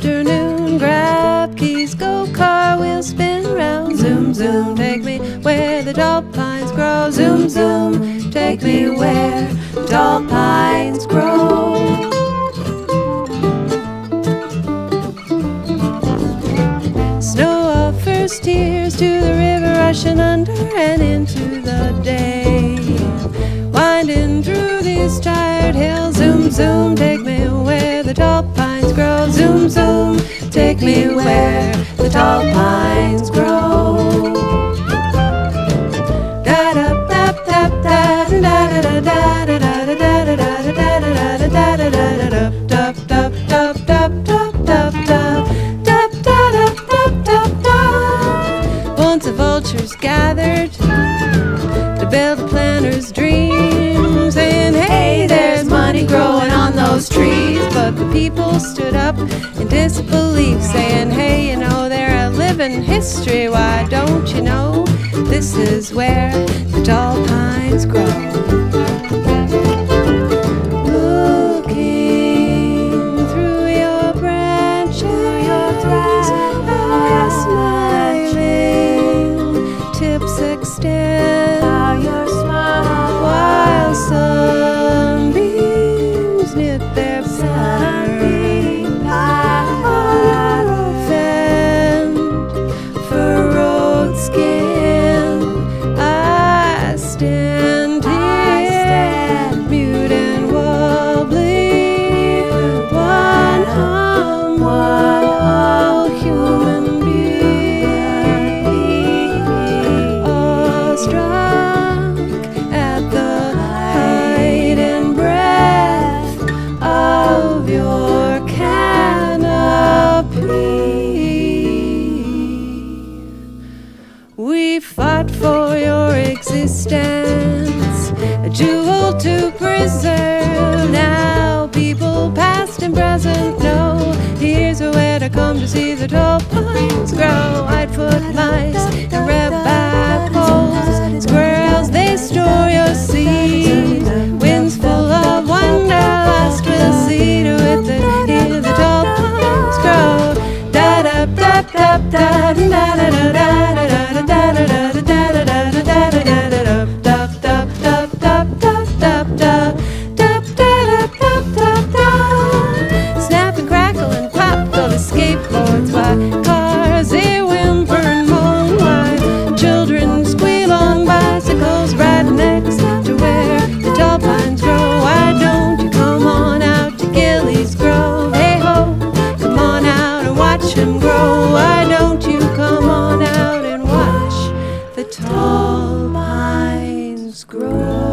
afternoon. Grab keys, go car, we'll spin round. Zoom, zoom, take me where the tall pines grow. Zoom, zoom, take me where the tall pines grow. Snow offers tears to the river, rushing under and into the day. Winding through these tired hills. Zoom, zoom, take me where the tall pines grow. Zoom, zoom, take me where the tall pines grow. Once the vultures gathered to build a planter's dream, saying, hey, there's money growing on those trees. But the people stood up in disbelief, saying, hey, you know, they're a living history. Why don't you know this is where the tall pines grow? Looking through your branches, how smiling tips extend, how your smile, while sunbeams knit their pattern on your fend furrowed skin. I stand here, mute and wobbly, one whole human being, awestruck at the height and breadth of your canopy. We fought for your existence, a jewel to preserve. Now people past and present know here's where to come to see the tall pines grow. Whitefoot mice and red-back poles, squirrels, they store your seeds. Winds full of wonder, lost we'll see to it that here the tall pines grow. Snap and crackle and pop go the skateboards by cars, they whimper and moan while children squeal on bicycles right next to where the tall pines grow. Why don't you come on out to Gillies Grove? Hey ho, come on out and watch them grow. Why don't you come on out and watch the tall pines grow?